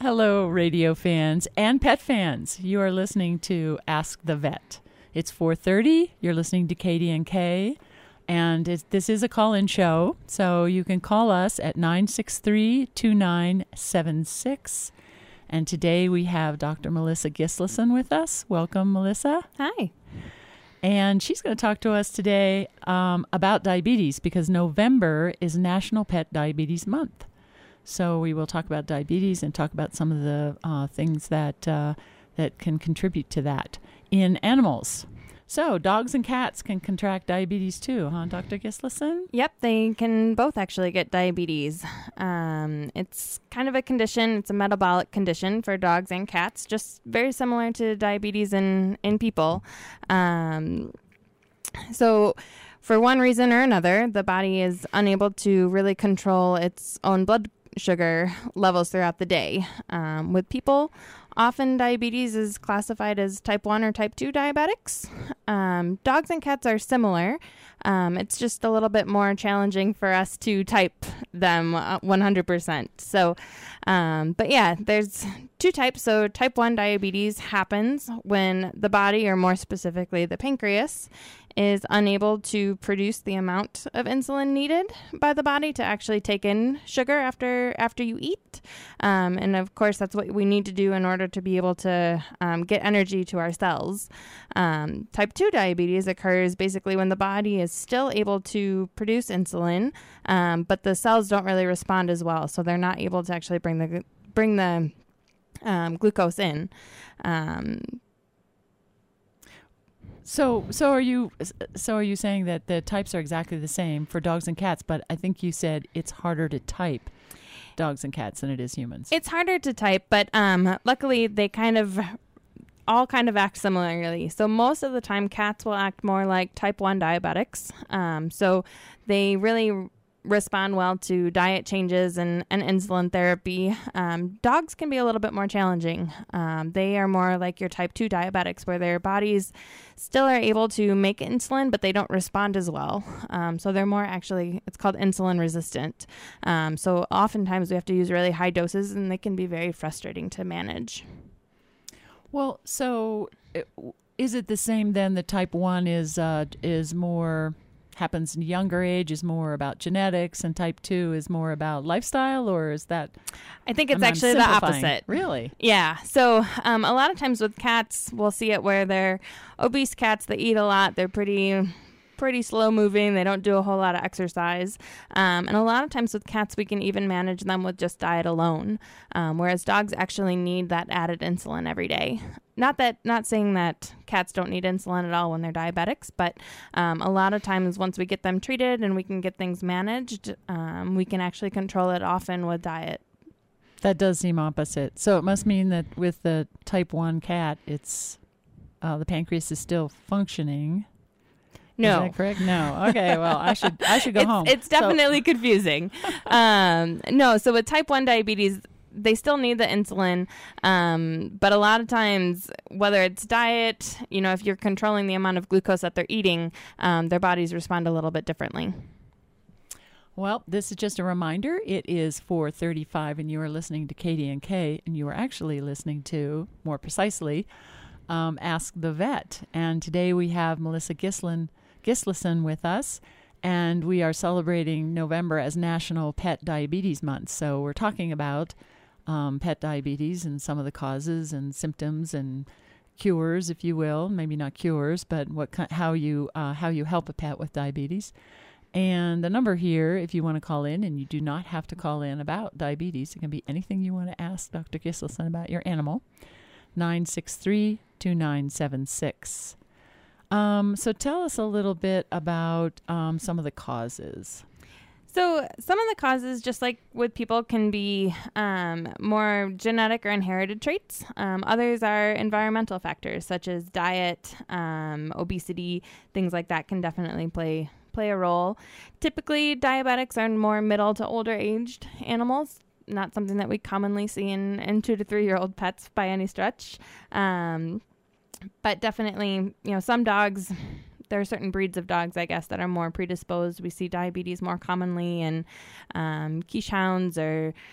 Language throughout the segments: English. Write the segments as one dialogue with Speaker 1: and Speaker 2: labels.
Speaker 1: Hello, radio fans and pet fans. You are listening to Ask the Vet. It's 4:30. You're listening to Katie and Kay, and this is a call-in show, so you can call us at 963-2976. And today we have Dr. Melissa Gislason with us. Welcome, Melissa.
Speaker 2: Hi.
Speaker 1: And she's going to talk to us today about diabetes, because November is National Pet Diabetes Month. So we will talk about diabetes and talk about some of the things that can contribute to that in animals. So dogs and cats can contract diabetes too, huh, Dr. Gislason?
Speaker 2: Yep, they can both actually get diabetes. It's kind of a condition. It's a metabolic condition for dogs and cats, just very similar to diabetes in people. So for one reason or another, the body is unable to really control its own blood sugar levels throughout the day. With people, often diabetes is classified as type 1 or type 2 diabetics. Dogs and cats are similar. It's just a little bit more challenging for us to type them 100%. So, but yeah, there's two types. So type 1 diabetes happens when the body, or more specifically the pancreas, is unable to produce the amount of insulin needed by the body to actually take in sugar after you eat. And of course, that's what we need to do in order to be able to get energy to our cells. Type 2 diabetes occurs basically when the body is still able to produce insulin, but the cells don't really respond as well. So they're not able to actually bring the glucose in.
Speaker 1: So are you saying that the types are exactly the same for dogs and cats, but I think you said it's harder to type dogs and cats than it is humans?
Speaker 2: It's harder to type, but luckily they all kind of act similarly. So most of the time cats will act more like type 1 diabetics. So they really respond well to diet changes and insulin therapy. Dogs can be a little bit more challenging. They are more like your type 2 diabetics, where their bodies still are able to make insulin, but they don't respond as well. So they're more it's called insulin resistant. So oftentimes we have to use really high doses, and they can be very frustrating to manage.
Speaker 1: Well, so is it the same then? The type 1 is more happens in younger age, is more about genetics, and type 2 is more about lifestyle, or is that?
Speaker 2: I think it's actually the opposite.
Speaker 1: Really?
Speaker 2: Yeah. So a lot of times with cats, we'll see it where they're obese cats. They eat a lot. They're pretty slow moving. They don't do a whole lot of exercise. And a lot of times with cats, we can even manage them with just diet alone. Whereas dogs actually need that added insulin every day. Not saying that cats don't need insulin at all when they're diabetics, but a lot of times once we get them treated and we can get things managed, we can actually control it often with diet.
Speaker 1: That does seem opposite. So it must mean that with the type 1 cat, it's the pancreas is still functioning.
Speaker 2: No.
Speaker 1: Is that correct? No. Okay. Well, I should go home.
Speaker 2: It's definitely confusing. No. So with type 1 diabetes, they still need the insulin. But a lot of times, whether it's diet, if you're controlling the amount of glucose that they're eating, their bodies respond a little bit differently.
Speaker 1: Well, this is just a reminder. It is 4:35, and you are listening to Katie and Kay, and you are actually listening to, more precisely, Ask the Vet. And today we have Melissa Gislason with us, and we are celebrating November as National Pet Diabetes Month. So we're talking about pet diabetes and some of the causes and symptoms and cures, if you will. Maybe not cures, but how you help a pet with diabetes. And the number here, if you want to call in, and you do not have to call in about diabetes, it can be anything you want to ask Dr. Gislason about your animal, 963-2976. So tell us a little bit about some of the causes.
Speaker 2: So some of the causes, just like with people, can be more genetic or inherited traits. Others are environmental factors, such as diet, obesity, things like that can definitely play a role. Typically, diabetics are more middle to older aged animals. Not something that we commonly see in 2 to 3 year old pets by any stretch. But definitely, some dogs, there are certain breeds of dogs, I guess, that are more predisposed. We see diabetes more commonly in quiche hounds or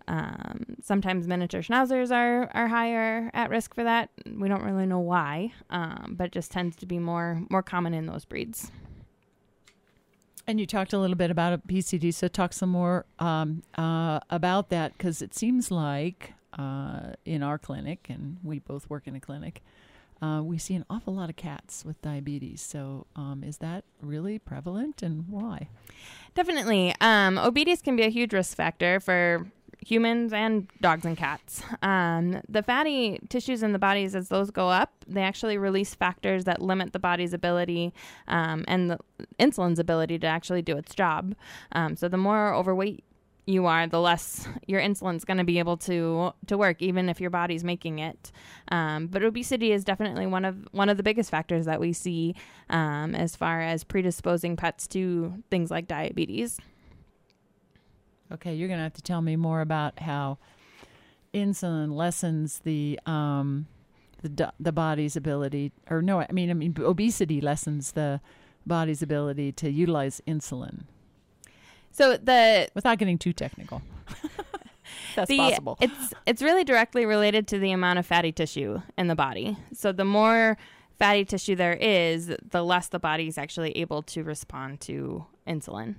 Speaker 2: Sometimes miniature schnauzers are higher at risk for that. We don't really know why, but it just tends to be more common in those breeds.
Speaker 1: And you talked a little bit about obesity, so talk some more about that, because it seems like in our clinic, and we both work in a clinic, we see an awful lot of cats with diabetes. So is that really prevalent, and why?
Speaker 2: Definitely. Obesity can be a huge risk factor for humans and dogs and cats. The fatty tissues in the bodies, as those go up, they actually release factors that limit the body's ability and the insulin's ability to actually do its job. So the more overweight you are, the less your insulin's going to be able to work, even if your body's making it. But obesity is definitely one of the biggest factors that we see as far as predisposing pets to things like diabetes.
Speaker 1: Okay, you're going to have to tell me more about how insulin lessens the body's ability, or no, I mean obesity lessens the body's ability to utilize insulin.
Speaker 2: So
Speaker 1: without getting too technical, that's possible.
Speaker 2: It's really directly related to the amount of fatty tissue in the body. So the more fatty tissue there is, the less the body is actually able to respond to insulin.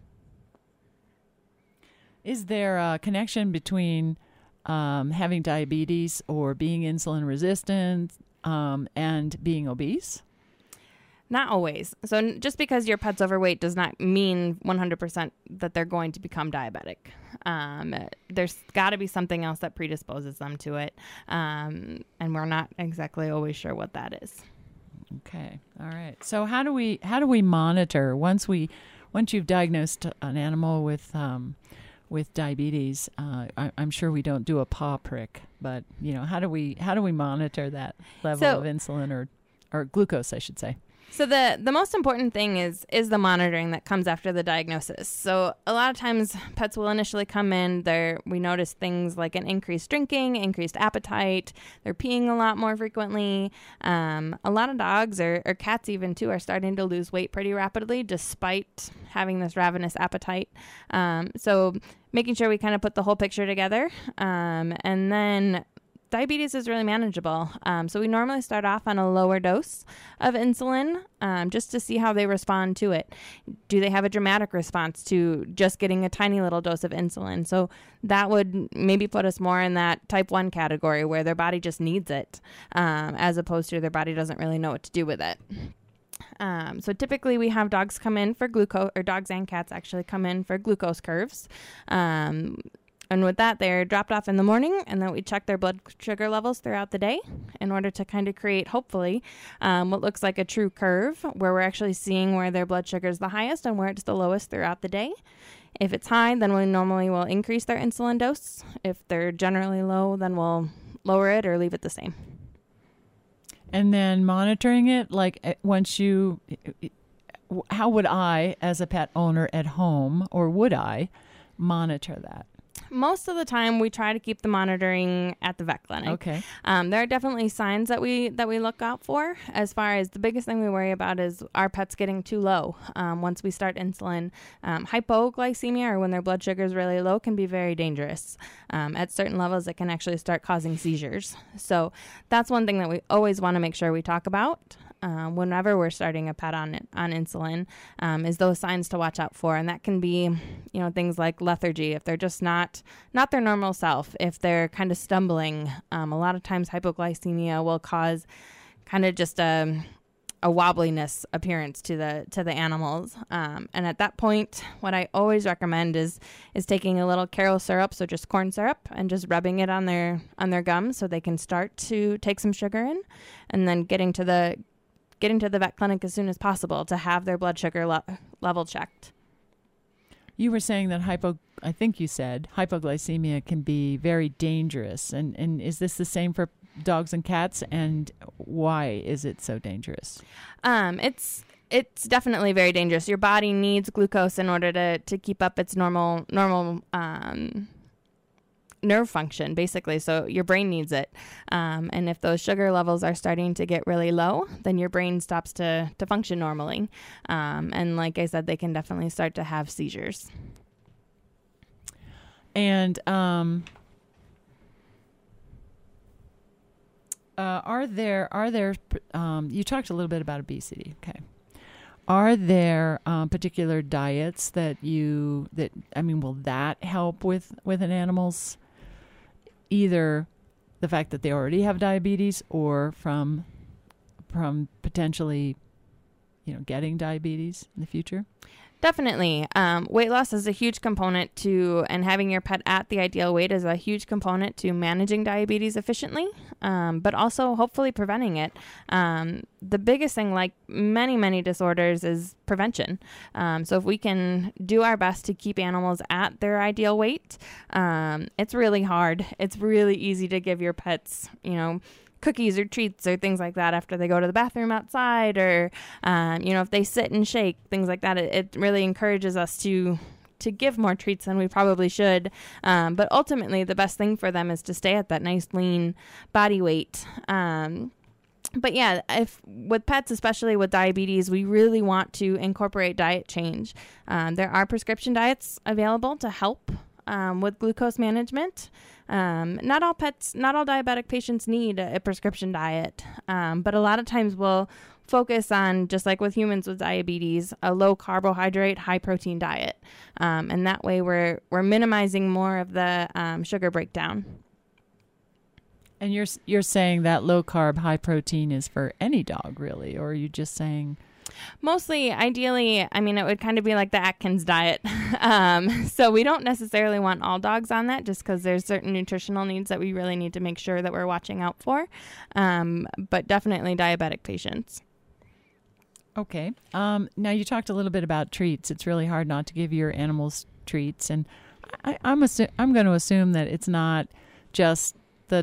Speaker 1: Is there a connection between having diabetes or being insulin resistant and being obese?
Speaker 2: Not always. So just because your pet's overweight does not mean 100% that they're going to become diabetic. There's got to be something else that predisposes them to it, and we're not exactly always sure what that is.
Speaker 1: Okay. All right. So how do we monitor once you've diagnosed an animal with diabetes? I'm sure we don't do a paw prick, but how do we monitor that level of insulin or glucose, I should say?
Speaker 2: So the most important thing is the monitoring that comes after the diagnosis. So a lot of times pets will initially come in, we notice things like an increased drinking, increased appetite, they're peeing a lot more frequently. A lot of dogs or cats even too are starting to lose weight pretty rapidly despite having this ravenous appetite. So making sure we kind of put the whole picture together. And then diabetes is really manageable. So we normally start off on a lower dose of insulin just to see how they respond to it. Do they have a dramatic response to just getting a tiny little dose of insulin? So that would maybe put us more in that type 1 category where their body just needs it, as opposed to their body doesn't really know what to do with it. So typically we have dogs come in for glucose, or dogs and cats actually come in for glucose curves. And with that, they're dropped off in the morning, and then we check their blood sugar levels throughout the day in order to kind of create, hopefully, what looks like a true curve where we're actually seeing where their blood sugar is the highest and where it's the lowest throughout the day. If it's high, then we normally will increase their insulin dose. If they're generally low, then we'll lower it or leave it the same.
Speaker 1: And then monitoring it, like how would I, as a pet owner at home, or would I monitor that?
Speaker 2: Most of the time, we try to keep the monitoring at the vet clinic.
Speaker 1: Okay.
Speaker 2: There are definitely signs that we look out for. As far as the biggest thing we worry about is our pets getting too low. Once we start insulin, hypoglycemia, or when their blood sugar is really low, can be very dangerous. At certain levels, it can actually start causing seizures. So that's one thing that we always want to make sure we talk about whenever we're starting a pet on insulin, is those signs to watch out for. And that can be, things like lethargy, if they're just not their normal self, if they're kind of stumbling. A lot of times hypoglycemia will cause kind of just a wobbliness appearance to the animals. And at that point, what I always recommend is taking a little Karo syrup, so just corn syrup, and just rubbing it on their gums so they can start to take some sugar in, and then getting to the vet clinic as soon as possible to have their blood sugar level checked.
Speaker 1: You were saying that I think you said hypoglycemia can be very dangerous. And is this the same for dogs and cats? And why is it so dangerous?
Speaker 2: It's definitely very dangerous. Your body needs glucose in order to keep up its normal nerve function, basically. So your brain needs it. And if those sugar levels are starting to get really low, then your brain stops to function normally. And like I said, they can definitely start to have seizures.
Speaker 1: And Are there you talked a little bit about obesity. Okay. Are there particular diets will that help with an animal's either the fact that they already have diabetes or from potentially, getting diabetes in the future?
Speaker 2: Definitely. Weight loss is a huge component to, and having your pet at the ideal weight is a huge component to managing diabetes efficiently, but also hopefully preventing it. The biggest thing, like many, many disorders, is prevention. So if we can do our best to keep animals at their ideal weight, it's really hard. It's really easy to give your pets, cookies or treats or things like that after they go to the bathroom outside, or if they sit and shake, things like that. It really encourages us to give more treats than we probably should, but ultimately the best thing for them is to stay at that nice lean body weight. But yeah, if with pets, especially with diabetes, we really want to incorporate diet change. There are prescription diets available to help with glucose management. Not all diabetic patients need a prescription diet, but a lot of times we'll focus on, just like with humans with diabetes, a low carbohydrate, high protein diet, and that way we're minimizing more of the sugar breakdown.
Speaker 1: And you're saying that low carb, high protein is for any dog, really, or are you just saying?
Speaker 2: Mostly, ideally, it would kind of be like the Atkins diet. So we don't necessarily want all dogs on that, just because there's certain nutritional needs that we really need to make sure that we're watching out for. But definitely diabetic patients.
Speaker 1: Okay. Now you talked a little bit about treats. It's really hard not to give your animals treats, and I'm going to assume that it's not just the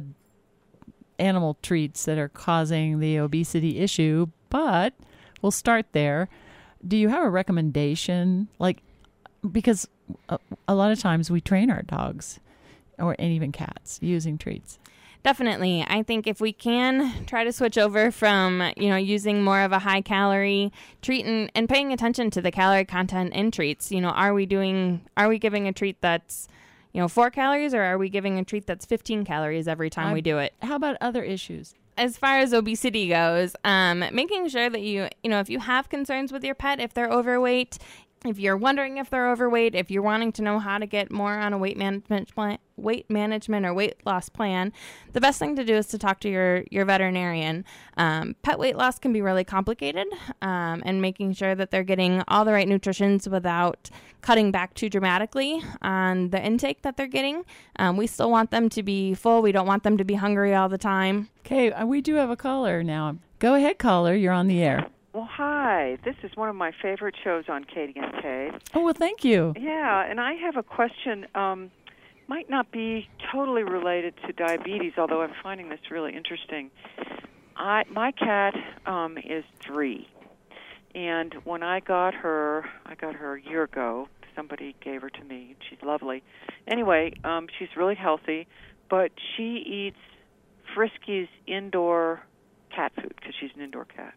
Speaker 1: animal treats that are causing the obesity issue, but we'll start there. Do you have a recommendation? Because a lot of times we train our dogs and even cats using treats.
Speaker 2: Definitely. I think if we can try to switch over from, using more of a high calorie treat and paying attention to the calorie content in treats, are we giving a treat that's, 4 calories, or are we giving a treat that's 15 calories every time we do it?
Speaker 1: How about other issues?
Speaker 2: As far as obesity goes, making sure that if you have concerns with your pet, if they're overweight, if you're wondering if they're overweight, if you're wanting to know how to get more on a weight management or weight loss plan, the best thing to do is to talk to your veterinarian. Pet weight loss can be really complicated, and making sure that they're getting all the right nutritions without cutting back too dramatically on the intake that they're getting. We still want them to be full. We don't want them to be hungry all the time.
Speaker 1: Okay, we do have a caller now. Go ahead, caller. You're on the air.
Speaker 3: Well, hi. This is one of my favorite shows on KDNK.
Speaker 1: Oh, well, thank you.
Speaker 3: Yeah, and I have a question. Might not be totally related to diabetes, although I'm finding this really interesting. My cat is 3, and when I got her a year ago. Somebody gave her to me. She's lovely. Anyway, she's really healthy, but she eats Friskies indoor cat food because she's an indoor cat,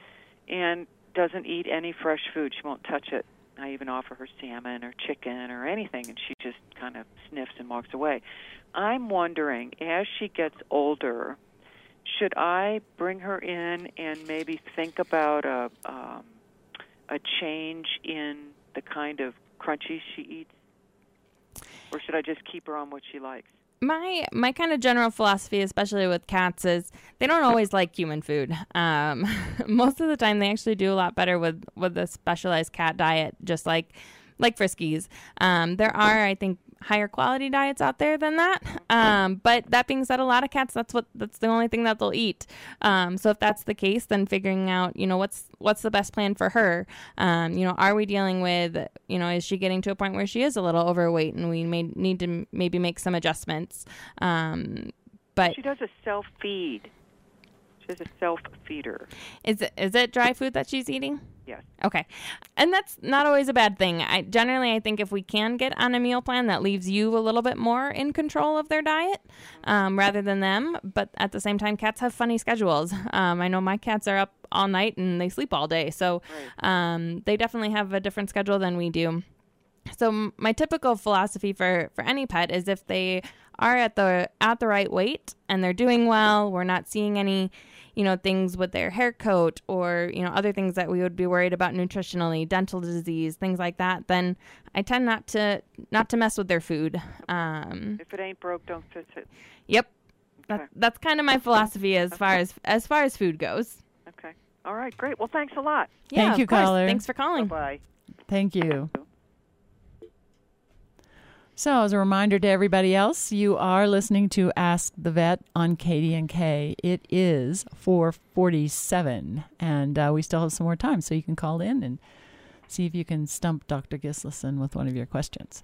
Speaker 3: and doesn't eat any fresh food. She won't touch it. I even offer her salmon or chicken or anything, and she just kind of sniffs and walks away. I'm wondering, as she gets older, should I bring her in and maybe think about a change in the kind of crunchies she eats? Or should I just keep her on what she likes?
Speaker 2: My kind of general philosophy, especially with cats, is they don't always like human food. Most of the time, they actually do a lot better with a specialized cat diet, just like Friskies. There are, I think, higher quality diets out there than that. But that being said, a lot of cats, that's the only thing that they'll eat. So if that's the case, then figuring out, what's the best plan for her? Are we dealing with, is she getting to a point where she is a little overweight and we may need to maybe make some adjustments? But
Speaker 3: she does a self-feed. She has a self-feeder.
Speaker 2: Is it dry food that she's eating?
Speaker 3: Yes.
Speaker 2: Okay. And that's not always a bad thing. I think if we can get on a meal plan that leaves you a little bit more in control of their diet, rather than them. But at the same time, cats have funny schedules. I know my cats are up all night and they sleep all day. So they definitely have a different schedule than we do. So my typical philosophy for any pet is if they are at the right weight and they're doing well, we're not seeing any, things with their hair coat or, other things that we would be worried about nutritionally, dental disease, things like that, then I tend not to mess with their food.
Speaker 3: If it ain't broke, don't fix it.
Speaker 2: Yep.
Speaker 3: Okay.
Speaker 2: That's kind of my philosophy as far as food goes.
Speaker 3: Okay. All right, great. Well, thanks a lot.
Speaker 2: Yeah,
Speaker 1: Thank you,
Speaker 2: of course.
Speaker 1: caller.
Speaker 2: Thanks for calling.
Speaker 3: Bye-bye.
Speaker 1: Thank you. So, as a reminder to everybody else, you are listening to Ask the Vet on KDNK. It is 4:47, and we still have some more time, so you can call in and see if you can stump Dr. Gislason with one of your questions.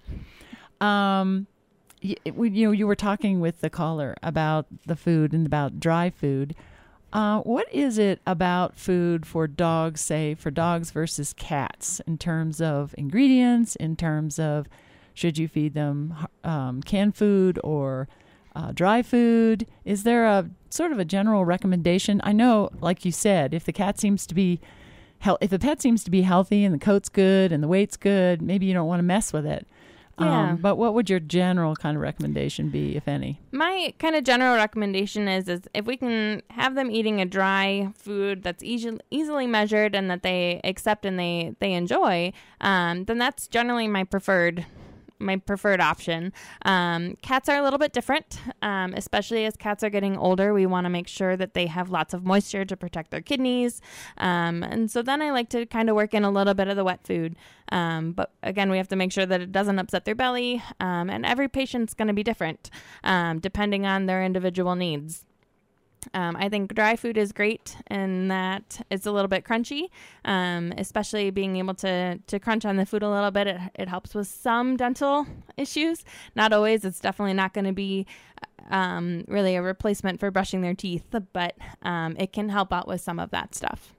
Speaker 1: You were talking with the caller about the food and about dry food. What is it about food for dogs, say, for dogs versus cats, in terms of ingredients, in terms of should you feed them canned food or dry food? Is there a sort of a general recommendation? I know, like you said, if the pet seems to be healthy and the coat's good and the weight's good, maybe you don't want to mess with it.
Speaker 2: Yeah.
Speaker 1: But what would your general kind of recommendation be, if any?
Speaker 2: My kind of general recommendation is if we can have them eating a dry food that's easily measured and that they accept and they enjoy, then that's generally my preferred option. Cats are a little bit different, especially as cats are getting older. We want to make sure that they have lots of moisture to protect their kidneys. And so then I like to kind of work in a little bit of the wet food. But again, we have to make sure that it doesn't upset their belly. And every patient's going to be different, depending on their individual needs. I think dry food is great in that it's a little bit crunchy, especially being able to crunch on the food a little bit. It helps with some dental issues. Not always. It's definitely not going to be really a replacement for brushing their teeth, but it can help out with some of that stuff.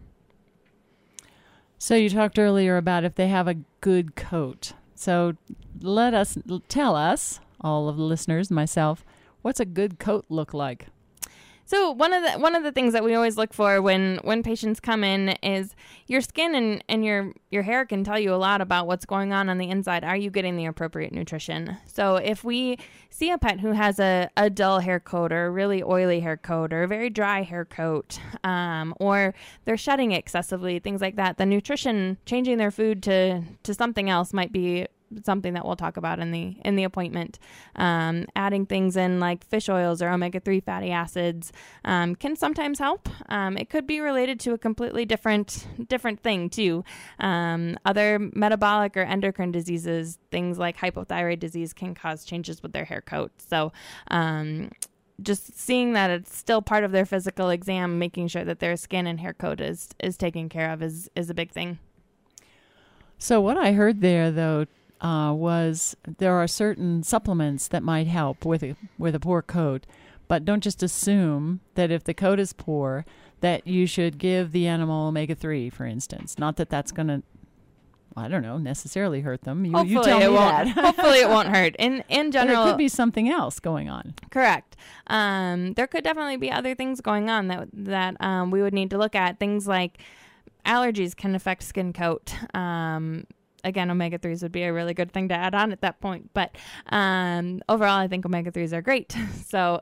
Speaker 1: So you talked earlier about if they have a good coat. So tell us, all of the listeners, myself, what's a good coat look like?
Speaker 2: So one of the things that we always look for when patients come in is your skin and your hair can tell you a lot about what's going on the inside. Are you getting the appropriate nutrition? So if we see a pet who has a dull hair coat or a really oily hair coat or a very dry hair coat, or they're shedding excessively, things like that, the nutrition, changing their food to something else might be something that we'll talk about in the appointment. Adding things in like fish oils or omega-3 fatty acids can sometimes help. It could be related to a completely different thing too. Other metabolic or endocrine diseases, things like hypothyroid disease, can cause changes with their hair coat. So just seeing that it's still part of their physical exam, making sure that their skin and hair coat is taken care of is a big thing.
Speaker 1: So what I heard there, though, was there are certain supplements that might help with a poor coat, but don't just assume that if the coat is poor that you should give the animal omega-3, for instance. Not that that's going to, I don't know, necessarily hurt them. You tell me that.
Speaker 2: Hopefully it won't hurt. In general,
Speaker 1: but it could be something else going on.
Speaker 2: Correct. There could definitely be other things going on that we would need to look at. Things like allergies can affect skin coat. Again, omega-3s would be a really good thing to add on at that point. But overall, I think omega-3s are great. So,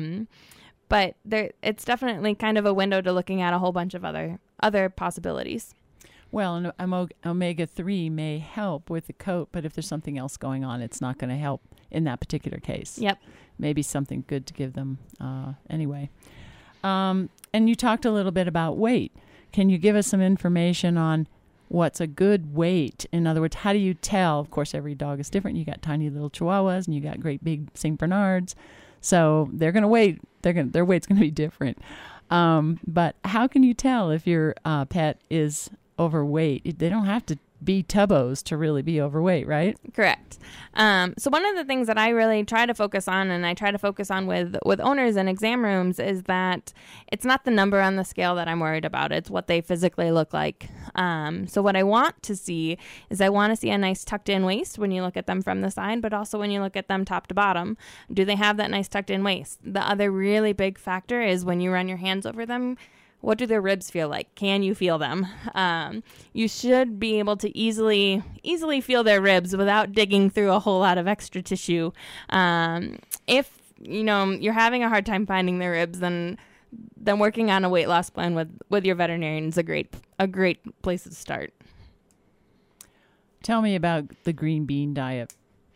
Speaker 2: but it's definitely kind of a window to looking at a whole bunch of other possibilities.
Speaker 1: Well, omega-3 may help with the coat, but if there's something else going on, it's not going to help in that particular case.
Speaker 2: Yep.
Speaker 1: Maybe something good to give them anyway. And you talked a little bit about weight. Can you give us some information on what's a good weight? In other words, how do you tell? Of course, every dog is different. You got tiny little Chihuahuas and you got great big St. Bernards. So they're going to weigh, their weight's going to be different. But how can you tell if your pet is overweight? They don't have to be tubbos to really be overweight, right?
Speaker 2: Correct. So one of the things that I really try to focus on, and I try to focus on with owners in exam rooms, is that it's not the number on the scale that I'm worried about. It's what they physically look like. So what I want to see is I want to see a nice tucked in waist when you look at them from the side, but also when you look at them top to bottom. Do they have that nice tucked in waist? The other really big factor is when you run your hands over them, What do their ribs feel like? Can you feel them? You should be able to easily feel their ribs without digging through a whole lot of extra tissue. If you're having a hard time finding their ribs, then working on a weight loss plan with your veterinarian is a great place to start.
Speaker 1: Tell me about the green bean diet.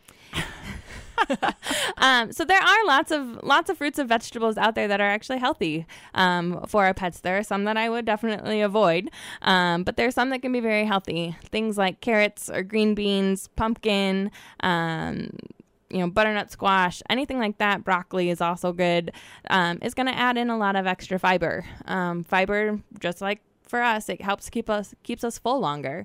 Speaker 2: So there are lots of fruits and vegetables out there that are actually healthy for our pets. There are some that I would definitely avoid, but there are some that can be very healthy. Things like carrots or green beans, pumpkin, butternut squash, anything like that. Broccoli is also good. It's going to add in a lot of extra fiber. Fiber, just like for us, it helps keeps us full longer.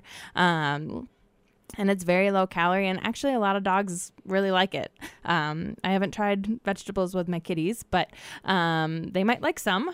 Speaker 2: And it's very low calorie, and actually a lot of dogs really like it. I haven't tried vegetables with my kitties, but they might like some.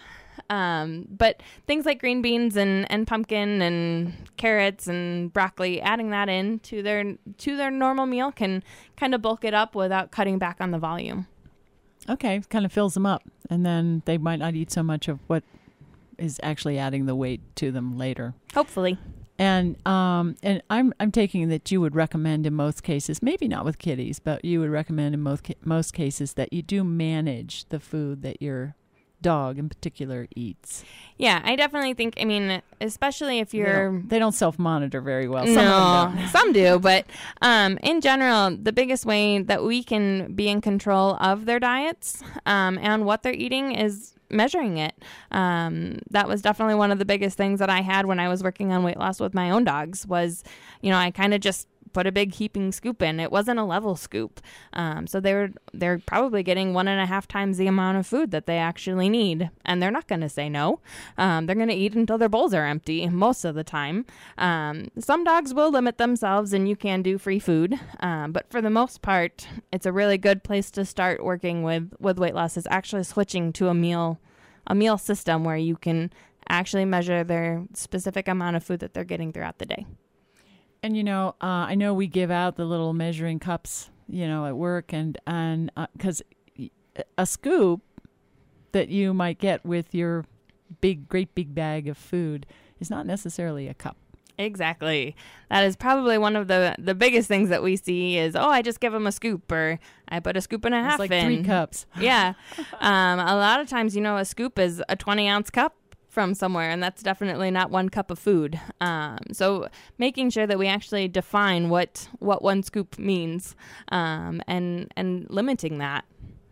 Speaker 2: But things like green beans and pumpkin and carrots and broccoli, adding that in to their normal meal can kind of bulk it up without cutting back on the volume.
Speaker 1: Okay, kind of fills them up, and then they might not eat so much of what is actually adding the weight to them later.
Speaker 2: Hopefully.
Speaker 1: And I'm taking that you would recommend in most cases, maybe not with kitties, but you would recommend in most cases that you do manage the food that your dog in particular eats.
Speaker 2: Yeah, I definitely think, especially if you're...
Speaker 1: They don't self-monitor very well.
Speaker 2: Some do, but in general, the biggest way that we can be in control of their diets and what they're eating is measuring it. That was definitely one of the biggest things that I had when I was working on weight loss with my own dogs was, I kind of just put a big heaping scoop in. It wasn't a level scoop. So they're probably getting 1.5 times the amount of food that they actually need. And they're not going to say no. They're going to eat until their bowls are empty most of the time. Some dogs will limit themselves and you can do free food. But for the most part, it's a really good place to start working with weight loss is actually switching to a meal system where you can actually measure their specific amount of food that they're getting throughout the day.
Speaker 1: And, I know we give out the little measuring cups, at work and because a scoop that you might get with your great big bag of food is not necessarily a cup.
Speaker 2: Exactly. That is probably one of the biggest things that we see is, I just give them a scoop or I put a scoop and a half in.
Speaker 1: It's like 3 cups.
Speaker 2: Yeah. A lot of times, a scoop is a 20-ounce cup from somewhere, and that's definitely not 1 cup of food. So making sure that we actually define what 1 scoop means and limiting that.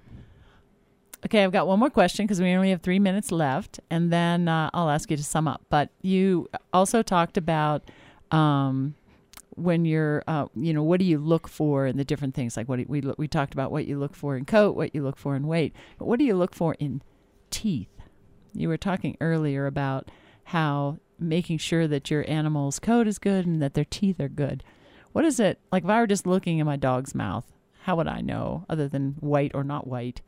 Speaker 1: Okay, I've got one more question because we only have 3 minutes left, and then I'll ask you to sum up. But you also talked about when you're, what do you look for in the different things? Like we talked about what you look for in coat, what you look for in weight. But what do you look for in teeth? You were talking earlier about how making sure that your animal's coat is good and that their teeth are good. What is it? Like if I were just looking in my dog's mouth, how would I know, other than white or not white,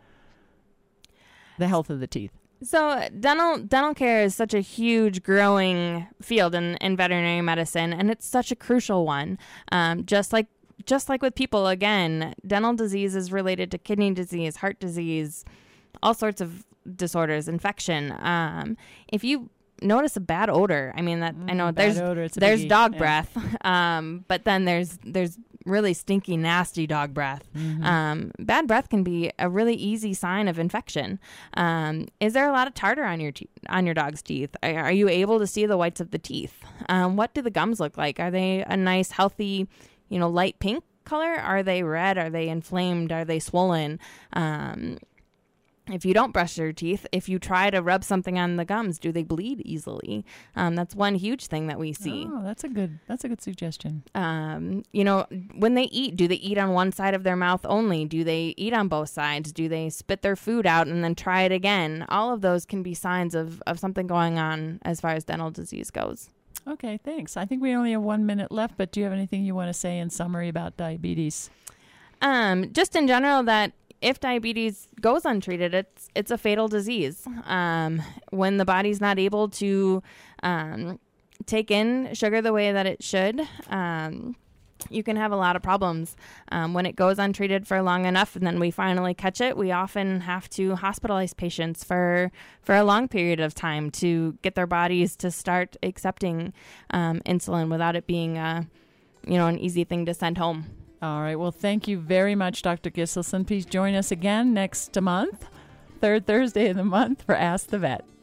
Speaker 1: the health of the teeth?
Speaker 2: So dental care is such a huge growing field in veterinary medicine, and it's such a crucial one. Just like with people, again, dental disease is related to kidney disease, heart disease, all sorts of disorders, infection. If you notice a bad odor, I know there's dog breath, but then there's really stinky, nasty dog breath. Mm-hmm. Bad breath can be a really easy sign of infection. Is there a lot of tartar on your dog's teeth? Are you able to see the whites of the teeth? What do the gums look like? Are they a nice, healthy, light pink color? Are they red? Are they inflamed? Are they swollen? If you don't brush your teeth, if you try to rub something on the gums, do they bleed easily? That's one huge thing that we see.
Speaker 1: Oh, that's a good suggestion.
Speaker 2: When they eat, do they eat on one side of their mouth only? Do they eat on both sides? Do they spit their food out and then try it again? All of those can be signs of something going on as far as dental disease goes.
Speaker 1: Okay, thanks. I think we only have 1 minute left, but do you have anything you want to say in summary about diabetes?
Speaker 2: Just in general that if diabetes goes untreated, it's a fatal disease. When the body's not able to take in sugar the way that it should, you can have a lot of problems. When it goes untreated for long enough and then we finally catch it, we often have to hospitalize patients for a long period of time to get their bodies to start accepting insulin without it being an easy thing to send home.
Speaker 1: All right. Well, thank you very much, Dr. Gisselson. Please join us again next month, third Thursday of the month, for Ask the Vet.